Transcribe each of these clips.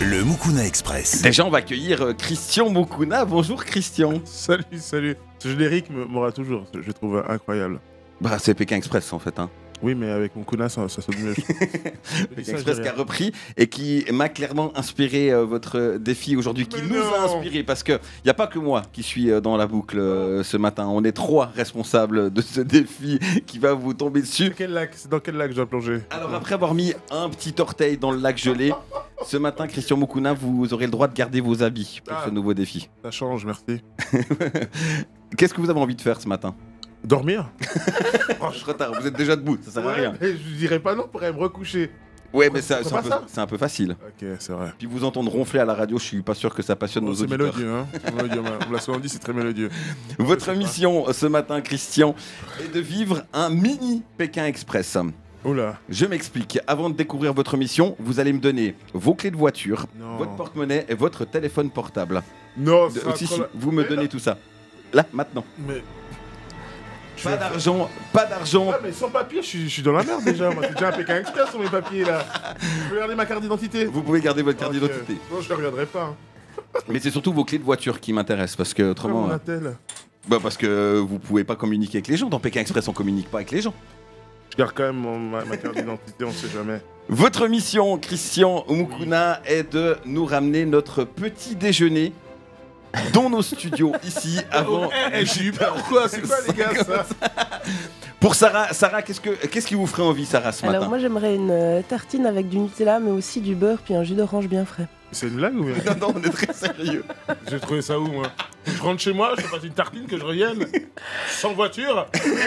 Le Mukuna Express. Déjà, on va accueillir Christian Mukuna. Bonjour Christian. Salut. Ce générique m'aura toujours, je trouve incroyable. Bah, c'est Pékin Express en fait. Oui, mais avec Mukuna, ça sonne mieux. Pékin Express qui a repris et qui m'a clairement inspiré votre défi aujourd'hui, qui nous a inspiré parce qu'il n'y a pas que moi qui suis dans la boucle ce matin. On est 3 responsables de ce défi qui va vous tomber dessus. C'est dans quel lac je dois plonger? Alors après avoir mis un petit orteil dans le lac gelé, ce matin, Christian Mukuna, vous aurez le droit de garder vos habits pour ce nouveau défi. Ça change, merci. Qu'est-ce que vous avez envie de faire ce matin? Dormir? Trop tard, vous êtes déjà debout, ça sert à rien. Mais je dirais pas non pour aller me recoucher. Ouais, mais c'est un peu facile. Ok, c'est vrai. Puis vous entendre ronfler à la radio, je suis pas sûr que ça passionne nos C'est auditeurs. mélodieux, hein. On me l'a souvent dit, c'est très mélodieux. Votre mission ce matin, Christian, est de vivre un mini Pékin Express. Oula. Je m'explique. Avant de découvrir votre mission, vous allez me donner vos clés de voiture, votre porte-monnaie et votre téléphone portable. Non, Si, vous me donnez tout ça. Là, maintenant. Mais... Pas d'argent. Ouais, mais sans papier, je suis dans la merde déjà. Moi, c'est déjà un Pékin Express sur mes papiers là. Je vais regarder ma carte d'identité. Vous pouvez garder votre carte d'identité. Non, je ne regarderai pas. Mais c'est surtout vos clés de voiture qui m'intéressent parce que autrement. Parce que vous pouvez pas communiquer avec les gens. Dans Pékin Express, on communique pas avec les gens. Je garde quand même ma carte d'identité, on sait jamais. Votre mission, Christian Mukuna, est de nous ramener notre petit déjeuner dans nos studios ici avant. J'ai eu peur. Pourquoi? C'est quoi les gars ça? Pour Sarah, qu'est-ce qui vous ferait envie, Sarah, ce matin? Alors moi j'aimerais une tartine avec du Nutella mais aussi du beurre puis un jus d'orange bien frais. C'est une blague ou bien? Non, on est très sérieux. J'ai trouvé ça où moi? Je rentre chez moi, je fasse une tartine, que je revienne sans voiture.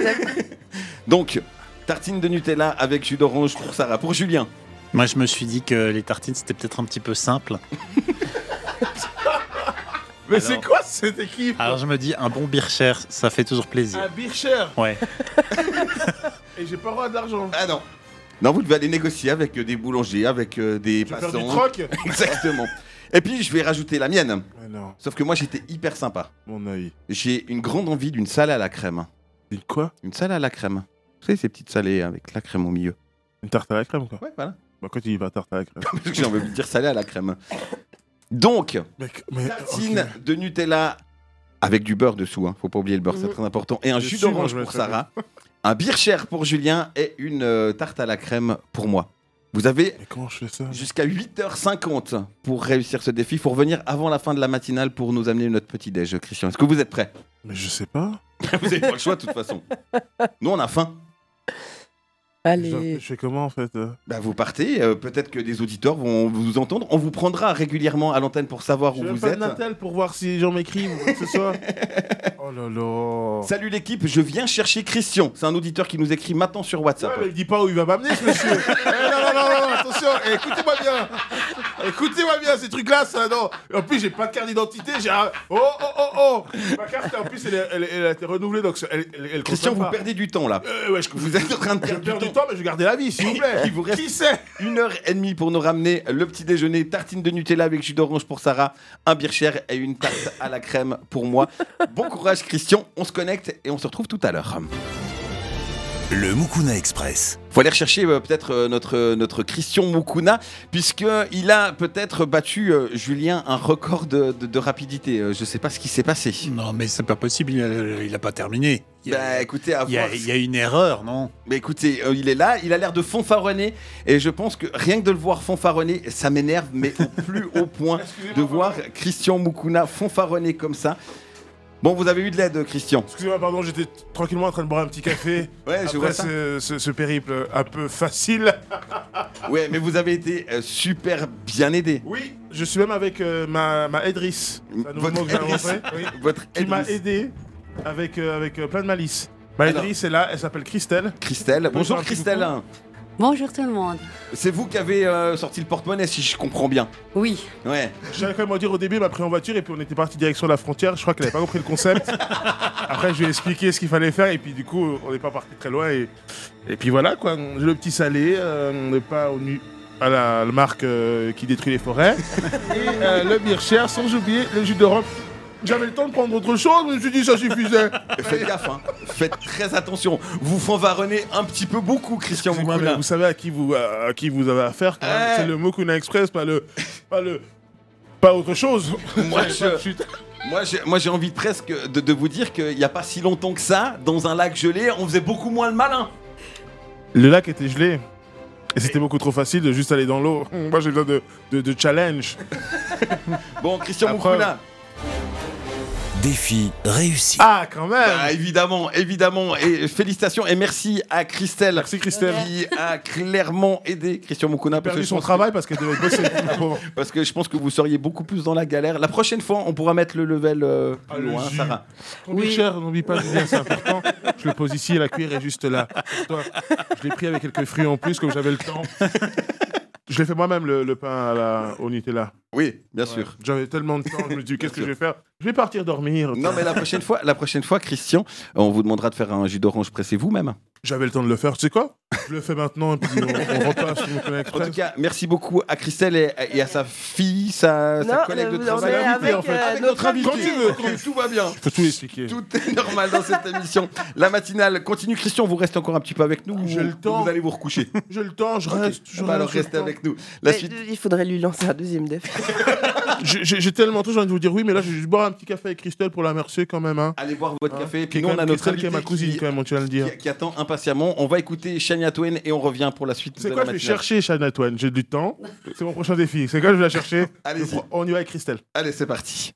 Donc, tartine de Nutella avec jus d'orange pour Sarah. Pour Julien? Moi je me suis dit que les tartines c'était peut-être un petit peu simple. Mais c'est quoi cette équipe? Alors je me dis un bon Bircher, ça fait toujours plaisir. Un Bircher? Ouais. Et j'ai pas le droit d'argent. Ah non. Non, vous devez aller négocier avec des boulangers, avec des passants. Je vais faire du troc. Exactement. Et puis je vais rajouter la mienne. Ah non. Sauf que moi j'étais hyper sympa. Mon œil. J'ai une grande envie d'une salade à la crème. Une quoi? Une salade à la crème. Vous savez ces petites salées avec la crème au milieu. Une tarte à la crème quoi? Ouais, voilà. Bah quand tu y vas tarte à la crème. Parce que j'ai envie de dire salée à la crème. Donc, mais tartine de Nutella avec du beurre dessous, faut pas oublier le beurre, c'est très important. Et un jus d'orange pour Sarah, un Bircher pour Julien et une tarte à la crème pour moi. Vous avez jusqu'à 8h50 pour réussir ce défi. Il faut revenir avant la fin de la matinale pour nous amener notre petit déj. Christian, est-ce que vous êtes prêts? Mais je sais pas. Vous n'avez pas le choix de toute façon. Nous, on a faim. Allez. Je fais comment en fait? Vous partez, peut-être que des auditeurs vont vous entendre. On vous prendra régulièrement à l'antenne pour savoir où vous êtes. Je vais pas de Natel pour voir si les gens m'écrivent ou quoi que ce soit. Oh là là. Salut l'équipe, je viens chercher Christian. C'est un auditeur qui nous écrit maintenant sur WhatsApp. Ouais, mais il dit pas où il va m'amener ce monsieur. Non, attention, écoutez-moi bien. Écoutez-moi bien, ces trucs-là, ça, non. En plus, j'ai pas de carte d'identité, j'ai un... Oh. Ma carte, en plus, elle a été renouvelée, donc elle Christian, vous perdez du temps, là. Vous êtes en train de perdre du temps. Mais je vais garder la vie, s'il vous plaît. Il vous reste Qui c'est? 1h30 pour nous ramener le petit déjeuner. Tartine de Nutella avec jus d'orange pour Sarah, un Bircher et une tarte à la crème pour moi. Bon courage, Christian. On se connecte et on se retrouve tout à l'heure. Le Mukuna Express. Faut aller rechercher peut-être notre Christian Mukuna, puisqu'il a peut-être battu, Julien, un record de rapidité. Je sais pas ce qui s'est passé. Non, mais c'est pas possible, il a pas terminé. Écoutez, il y a une erreur, non? Mais écoutez, il est là, il a l'air de fanfaronner, et je pense que rien que de le voir fanfaronner, ça m'énerve, mais au plus haut point de voir Christian Mukuna fanfaronner comme ça. Bon, vous avez eu de l'aide, Christian. Excusez-moi, pardon, j'étais tranquillement en train de boire un petit café. Ouais, je vois ça. Ce périple un peu facile. Ouais, mais vous avez été super bien aidé. Oui, je suis même avec ma Edris. Qui m'a aidé avec plein de malice. Ma Edris est là, elle s'appelle Christelle. Christelle, bonjour Christelle. Bonjour tout le monde. C'est vous qui avez sorti le porte-monnaie, si je comprends bien. Oui. Ouais. J'allais quand même dire au début, elle m'a pris en voiture et puis on était parti direction la frontière. Je crois qu'elle n'avait pas compris le concept. Après, je lui ai expliqué ce qu'il fallait faire et puis du coup, on n'est pas parti très loin. Et puis voilà, quoi. Le petit salé, on n'est pas à la marque qui détruit les forêts. Et le Bircher, sans oublier le jus d'orange. J'avais le temps de prendre autre chose, mais je me suis dit ça suffisait. Faites gaffe, hein. Faites très attention. Vous fanfaronnez un petit peu beaucoup, Christian Excusez-moi, mais Mukuna. vous savez à qui vous avez affaire quand même. C'est le Mukuna Express, pas autre chose. Moi, j'ai envie presque de vous dire qu'il n'y a pas si longtemps que ça, dans un lac gelé, on faisait beaucoup moins le malin. Le lac était gelé. Et c'était beaucoup trop facile de juste aller dans l'eau. Moi, j'ai besoin de challenge. Bon, Christian Après- Mukuna. Défi réussi. Ah, quand même. Bah, évidemment. Et félicitations et merci à Christelle. Merci, Christelle. Qui a clairement aidé Christian Mukuna. Elle a perdu son travail parce qu'elle devait bosser. la pauvre. Parce que je pense que vous seriez beaucoup plus dans la galère. La prochaine fois, on pourra mettre le level plus le loin, jus. Sarah. Combien cher, n'oublie pas, Julien, c'est important. Je le pose ici, la cuillère est juste là. Toi, je l'ai pris avec quelques fruits en plus, comme j'avais le temps. Je l'ai fait moi-même, le pain au Nutella. Oui, bien sûr. J'avais tellement de temps, je me suis dit, qu'est-ce que je vais faire? Je vais partir dormir. Non, mais la prochaine fois, Christian, on vous demandera de faire un jus d'orange pressé vous-même. J'avais le temps de le faire, tu sais quoi? Je le fais maintenant et puis on repasse sur Mukuna En Express. tout cas, merci beaucoup à Christelle et à sa fille, sa collègue de on travail. est avec, en fait. Avec notre notre invité. Quand tu veux. Tout va bien. Faut tout expliquer. Tout est normal dans cette émission. La matinale continue. Christian, vous restez encore un petit peu avec nous. J'ai ou le temps. Vous allez vous recoucher. J'ai le temps, je reste. Je Bah alors reste, j'ai le restez temps. avec nous. La Mais suite. il faudrait lui lancer un deuxième défi. J'ai tellement tout, j'ai envie de vous dire oui, mais là, je vais juste boire un petit café avec Christelle pour la remercier quand même. Hein. Allez boire votre café. Et Qui puis est nous, on a notre Christelle qui est ma invité cousine quand même, tu vas le dire. qui attend impatiemment. On va écouter Shania Twain et on revient pour la suite C'est de quoi, la je vais matinale. chercher Shania Twain, j'ai du temps. C'est mon prochain défi. C'est quoi, je vais la chercher. Allez-y. On y va avec Christelle. Allez, c'est parti.